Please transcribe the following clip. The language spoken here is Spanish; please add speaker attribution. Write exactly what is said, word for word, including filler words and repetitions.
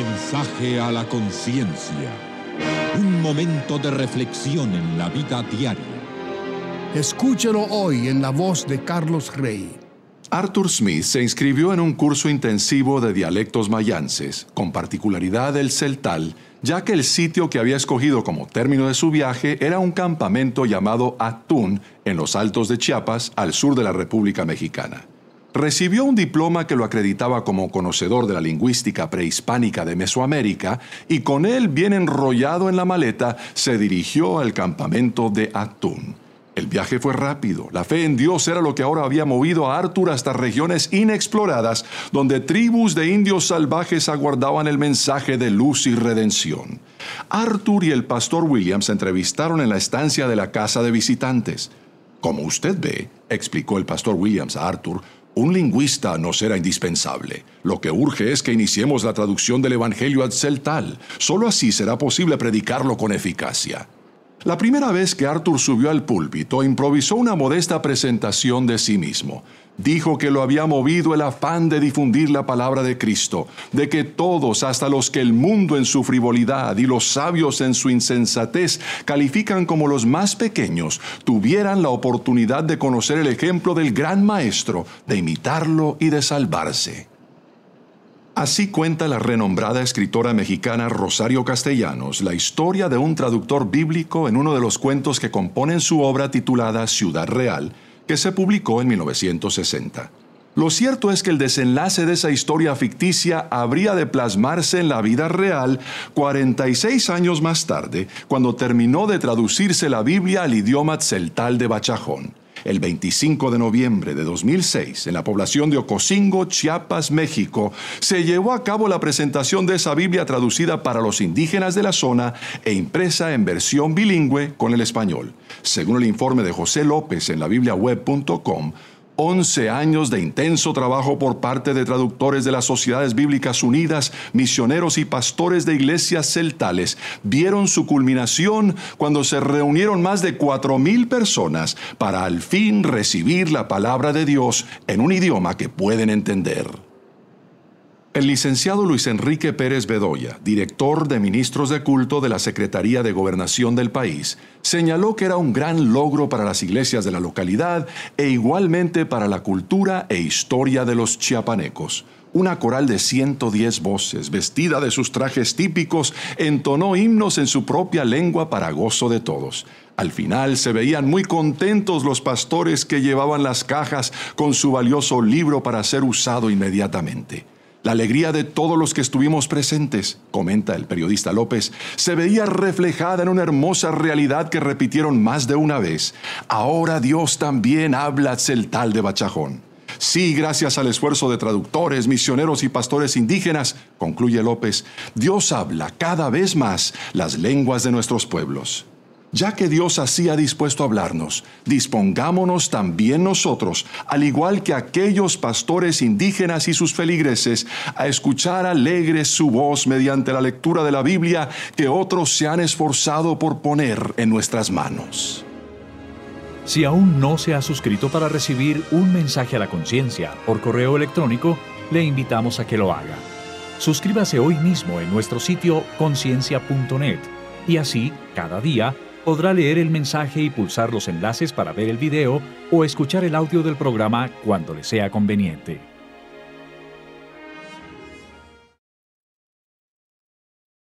Speaker 1: Mensaje a la conciencia. Un momento de reflexión en la vida diaria.
Speaker 2: Escúchelo hoy en la voz de Carlos Rey.
Speaker 3: Arthur Smith se inscribió en un curso intensivo de dialectos mayances, con particularidad el celtal, ya que el sitio que había escogido como término de su viaje era un campamento llamado Atún, en los Altos de Chiapas, al sur de la República Mexicana. Recibió un diploma que lo acreditaba como conocedor de la lingüística prehispánica de Mesoamérica y con él bien enrollado en la maleta se dirigió al campamento de Atún. El viaje fue rápido. La fe en Dios era lo que ahora había movido a Arthur hasta regiones inexploradas, donde tribus de indios salvajes aguardaban el mensaje de luz y redención. Arthur y el pastor Williams se entrevistaron en la estancia de la casa de visitantes. Como usted ve, explicó el pastor Williams a Arthur, un lingüista no será indispensable. Lo que urge es que iniciemos la traducción del Evangelio al celtal. Solo así será posible predicarlo con eficacia. La primera vez que Arthur subió al púlpito, improvisó una modesta presentación de sí mismo. Dijo que lo había movido el afán de difundir la palabra de Cristo, de que todos, hasta los que el mundo en su frivolidad y los sabios en su insensatez califican como los más pequeños, tuvieran la oportunidad de conocer el ejemplo del gran maestro, de imitarlo y de salvarse. Así cuenta la renombrada escritora mexicana Rosario Castellanos la historia de un traductor bíblico en uno de los cuentos que componen su obra titulada Ciudad Real, que se publicó en mil novecientos sesenta. Lo cierto es que el desenlace de esa historia ficticia habría de plasmarse en la vida real cuarenta y seis años más tarde, cuando terminó de traducirse la Biblia al idioma tzeltal de Bachajón. El veinticinco de noviembre de dos mil seis, en la población de Ocosingo, Chiapas, México, se llevó a cabo la presentación de esa Biblia traducida para los indígenas de la zona e impresa en versión bilingüe con el español. Según el informe de José López en la biblia web punto com, once años de intenso trabajo por parte de traductores de las Sociedades Bíblicas Unidas, misioneros y pastores de iglesias celtales vieron su culminación cuando se reunieron más de cuatro mil personas para al fin recibir la palabra de Dios en un idioma que pueden entender. El licenciado Luis Enrique Pérez Bedoya, director de Ministros de Culto de la Secretaría de Gobernación del país, señaló que era un gran logro para las iglesias de la localidad e igualmente para la cultura e historia de los chiapanecos. Una coral de ciento diez voces, vestida de sus trajes típicos, entonó himnos en su propia lengua para gozo de todos. Al final se veían muy contentos los pastores que llevaban las cajas con su valioso libro para ser usado inmediatamente. La alegría de todos los que estuvimos presentes, comenta el periodista López, se veía reflejada en una hermosa realidad que repitieron más de una vez. Ahora Dios también habla tzeltal de Bachajón. Sí, gracias al esfuerzo de traductores, misioneros y pastores indígenas, concluye López, Dios habla cada vez más las lenguas de nuestros pueblos. Ya que Dios así ha dispuesto a hablarnos, dispongámonos también nosotros, al igual que aquellos pastores indígenas y sus feligreses, a escuchar alegres su voz mediante la lectura de la Biblia que otros se han esforzado por poner en nuestras manos.
Speaker 4: Si aún no se ha suscrito para recibir un mensaje a la conciencia por correo electrónico, le invitamos a que lo haga. Suscríbase hoy mismo en nuestro sitio conciencia punto net y así, cada día, podrá leer el mensaje y pulsar los enlaces para ver el video o escuchar el audio del programa cuando le sea conveniente.